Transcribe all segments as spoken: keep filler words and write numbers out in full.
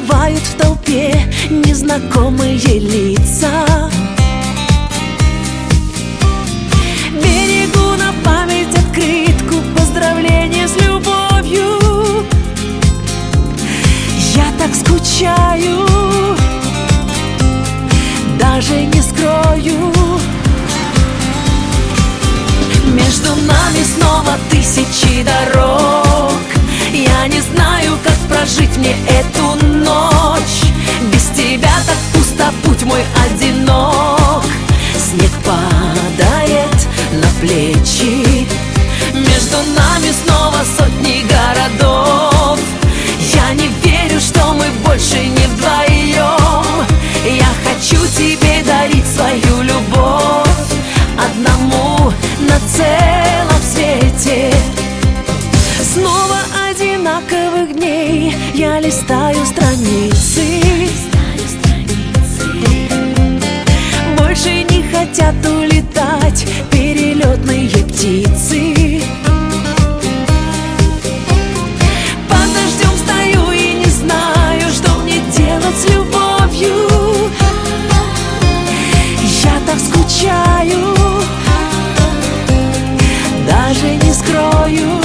всплывают в толпе незнакомые лица. Берегу на память открытку поздравления с любовью. Я так скучаю, даже не скрою. Между нами снова тысячи дорог. Я не знаю, как прожить мне эту ночь. Без тебя так пусто, путь мой одинок. Снег падает на плечи. Между нами снова сотни городов. Я не верю, что мы больше не вдвоем. Я хочу тебе дарить свою любовь, одному на целом свете. Снова одинаковых дней я листаю страницы. Больше не хотят улетать перелетные птицы. Под дождем стою и не знаю, что мне делать с любовью. Я так скучаю, даже не скрою.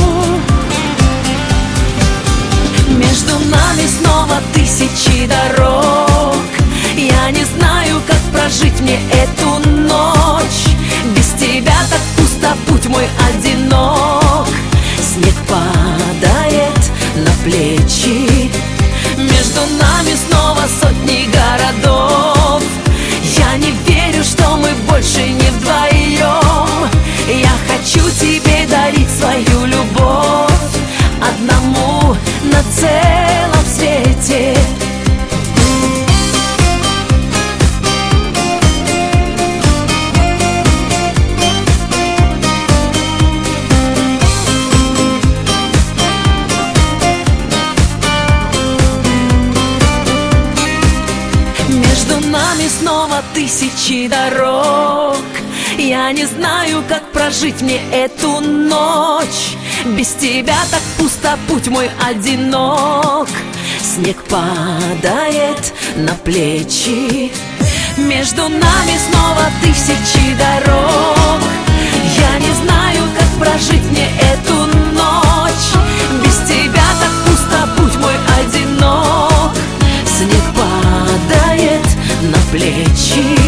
Между нами снова тысячи дорог. Я не знаю, как прожить мне эту ночь. Без тебя так пусто, путь мой одинок. Снег падает на плечи. Между нами снова сотни городов. Я не верю, что мы больше не вдвоем. Я хочу тебе дарить свою любовь, одному на целом свете. Между нами снова тысячи дорог. Я не знаю, как прожить мне эту ночь. Без тебя так пусто, путь мой одинок. Снег падает на плечи. Между нами снова тысячи дорог. Я не знаю, как прожить мне эту ночь. Без тебя так пусто, путь мой одинок. Снег падает на плечи.